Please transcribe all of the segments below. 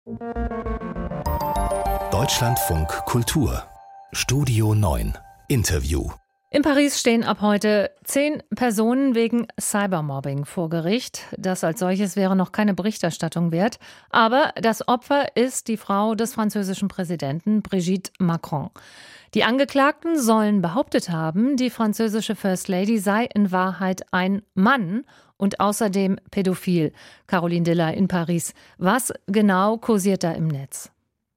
Deutschlandfunk Kultur Studio 9 Interview. In Paris stehen ab heute 10 Personen wegen Cybermobbing vor Gericht. Das als solches wäre noch keine Berichterstattung wert. Aber das Opfer ist die Frau des französischen Präsidenten Brigitte Macron. Die Angeklagten sollen behauptet haben, die französische First Lady sei in Wahrheit ein Mann und außerdem pädophil. Caroline Diller in Paris. Was genau kursiert da im Netz?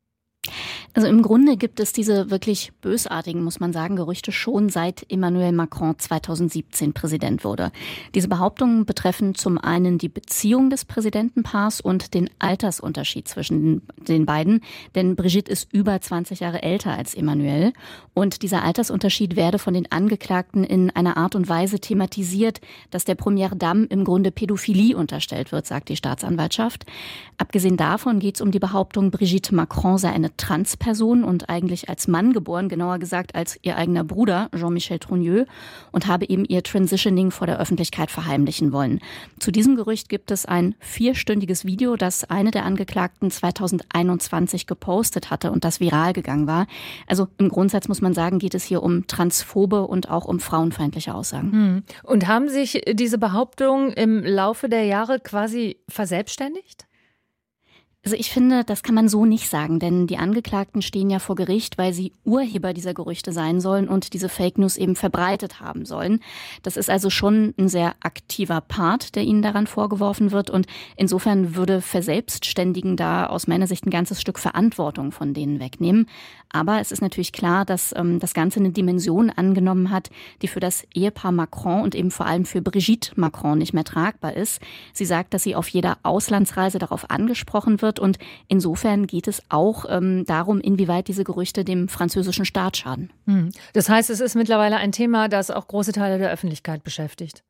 Also im Grunde gibt es diese wirklich bösartigen, muss man sagen, Gerüchte schon seit Emmanuel Macron 2017 Präsident wurde. Diese Behauptungen betreffen zum einen die Beziehung des Präsidentenpaars und den Altersunterschied zwischen den beiden. Denn Brigitte ist über 20 Jahre älter als Emmanuel. Und dieser Altersunterschied werde von den Angeklagten in einer Art und Weise thematisiert, dass der Première Dame im Grunde Pädophilie unterstellt wird, sagt die Staatsanwaltschaft. Abgesehen davon geht es um die Behauptung, Brigitte Macron sei eine Transperson und eigentlich als Mann geboren, genauer gesagt als ihr eigener Bruder Jean-Michel Trogneux, und habe eben ihr Transitioning vor der Öffentlichkeit verheimlichen wollen. Zu diesem Gerücht gibt es ein 4-stündiges Video, das eine der Angeklagten 2021 gepostet hatte und das viral gegangen war. Also im Grundsatz muss man sagen, geht es hier um transphobe und auch um frauenfeindliche Aussagen. Und haben sich diese Behauptungen im Laufe der Jahre quasi verselbstständigt? Also ich finde, das kann man so nicht sagen, denn die Angeklagten stehen ja vor Gericht, weil sie Urheber dieser Gerüchte sein sollen und diese Fake News eben verbreitet haben sollen. Das ist also schon ein sehr aktiver Part, der ihnen daran vorgeworfen wird, und insofern würde Verselbstständigen da aus meiner Sicht ein ganzes Stück Verantwortung von denen wegnehmen. Aber es ist natürlich klar, dass das Ganze eine Dimension angenommen hat, die für das Ehepaar Macron und eben vor allem für Brigitte Macron nicht mehr tragbar ist. Sie sagt, dass sie auf jeder Auslandsreise darauf angesprochen wird, und insofern geht es auch darum, inwieweit diese Gerüchte dem französischen Staat schaden. Das heißt, es ist mittlerweile ein Thema, das auch große Teile der Öffentlichkeit beschäftigt.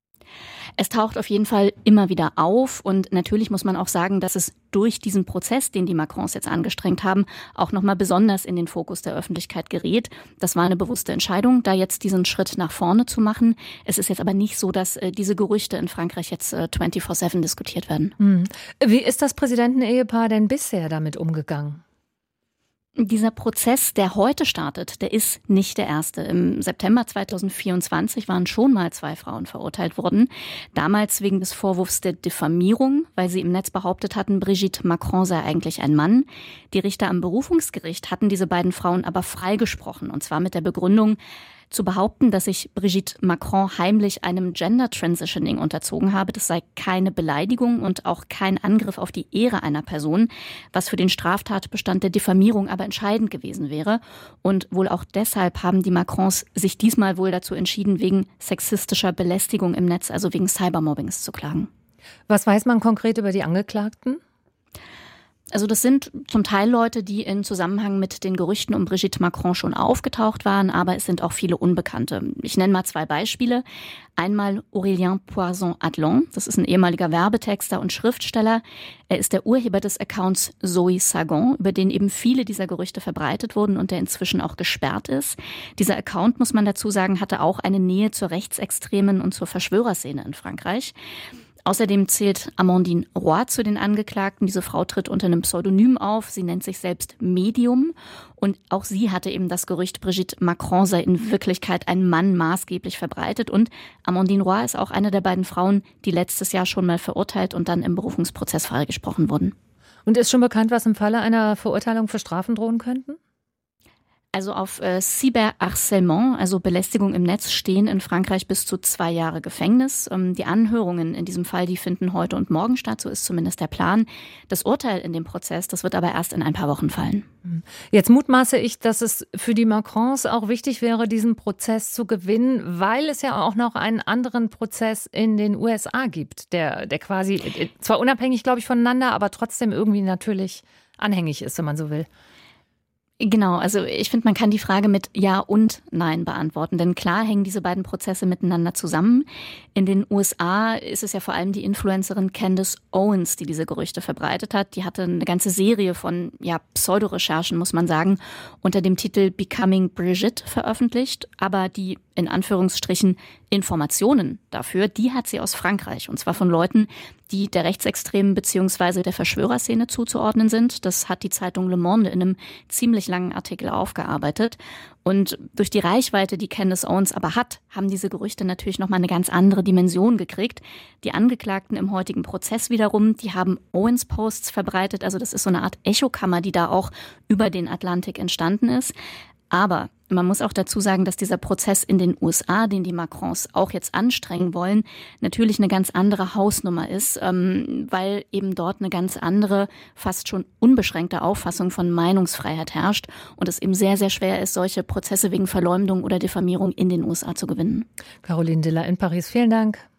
Es taucht auf jeden Fall immer wieder auf, und natürlich muss man auch sagen, dass es durch diesen Prozess, den die Macrons jetzt angestrengt haben, auch nochmal besonders in den Fokus der Öffentlichkeit gerät. Das war eine bewusste Entscheidung, da jetzt diesen Schritt nach vorne zu machen. Es ist jetzt aber nicht so, dass diese Gerüchte in Frankreich jetzt 24/7 diskutiert werden. Wie ist das Präsidentenehepaar denn bisher damit umgegangen? Dieser Prozess, der heute startet, der ist nicht der erste. Im September 2024 waren schon mal 2 Frauen verurteilt worden. Damals wegen des Vorwurfs der Diffamierung, weil sie im Netz behauptet hatten, Brigitte Macron sei eigentlich ein Mann. Die Richter am Berufungsgericht hatten diese beiden Frauen aber freigesprochen, und zwar mit der Begründung, zu behaupten, dass sich Brigitte Macron heimlich einem Gender Transitioning unterzogen habe, das sei keine Beleidigung und auch kein Angriff auf die Ehre einer Person, was für den Straftatbestand der Diffamierung aber entscheidend gewesen wäre. Und wohl auch deshalb haben die Macrons sich diesmal wohl dazu entschieden, wegen sexistischer Belästigung im Netz, also wegen Cybermobbings, zu klagen. Was weiß man konkret über die Angeklagten? Also das sind zum Teil Leute, die in Zusammenhang mit den Gerüchten um Brigitte Macron schon aufgetaucht waren, aber es sind auch viele Unbekannte. Ich nenne mal 2 Beispiele. Einmal Aurélien Poisson-Adlon, das ist ein ehemaliger Werbetexter und Schriftsteller. Er ist der Urheber des Accounts Zoe Sagon, über den eben viele dieser Gerüchte verbreitet wurden und der inzwischen auch gesperrt ist. Dieser Account, muss man dazu sagen, hatte auch eine Nähe zur Rechtsextremen und zur Verschwörerszene in Frankreich. Außerdem zählt Amandine Roy zu den Angeklagten. Diese Frau tritt unter einem Pseudonym auf. Sie nennt sich selbst Medium. Und auch sie hatte eben das Gerücht, Brigitte Macron sei in Wirklichkeit ein Mann, maßgeblich verbreitet. Und Amandine Roy ist auch eine der beiden Frauen, die letztes Jahr schon mal verurteilt und dann im Berufungsprozess freigesprochen wurden. Und ist schon bekannt, was im Falle einer Verurteilung für Strafen drohen könnten? Also auf Cyberharcèlement, also Belästigung im Netz, stehen in Frankreich bis zu 2 Jahre Gefängnis. Die Anhörungen in diesem Fall, die finden heute und morgen statt, so ist zumindest der Plan. Das Urteil in dem Prozess, das wird aber erst in ein paar Wochen fallen. Jetzt mutmaße ich, dass es für die Macrons auch wichtig wäre, diesen Prozess zu gewinnen, weil es ja auch noch einen anderen Prozess in den USA gibt, der quasi zwar unabhängig, glaube ich, voneinander, aber trotzdem irgendwie natürlich anhängig ist, wenn man so will. Genau, also ich finde, man kann die Frage mit Ja und Nein beantworten, denn klar hängen diese beiden Prozesse miteinander zusammen. In den USA ist es ja vor allem die Influencerin Candace Owens, die diese Gerüchte verbreitet hat. Die hatte eine ganze Serie von Pseudorecherchen, muss man sagen, unter dem Titel Becoming Brigitte veröffentlicht, aber die in Anführungsstrichen Informationen dafür, die hat sie aus Frankreich, und zwar von Leuten, die der Rechtsextremen bzw. der Verschwörerszene zuzuordnen sind. Das hat die Zeitung Le Monde in einem ziemlich langen Artikel aufgearbeitet. Und durch die Reichweite, die Candace Owens aber hat, haben diese Gerüchte natürlich nochmal eine ganz andere Dimension gekriegt. Die Angeklagten im heutigen Prozess wiederum, die haben Owens-Posts verbreitet. Also das ist so eine Art Echokammer, die da auch über den Atlantik entstanden ist. Aber man muss auch dazu sagen, dass dieser Prozess in den USA, den die Macrons auch jetzt anstrengen wollen, natürlich eine ganz andere Hausnummer ist, weil eben dort eine ganz andere, fast schon unbeschränkte Auffassung von Meinungsfreiheit herrscht und es eben sehr, sehr schwer ist, solche Prozesse wegen Verleumdung oder Diffamierung in den USA zu gewinnen. Caroline Diller in Paris, vielen Dank.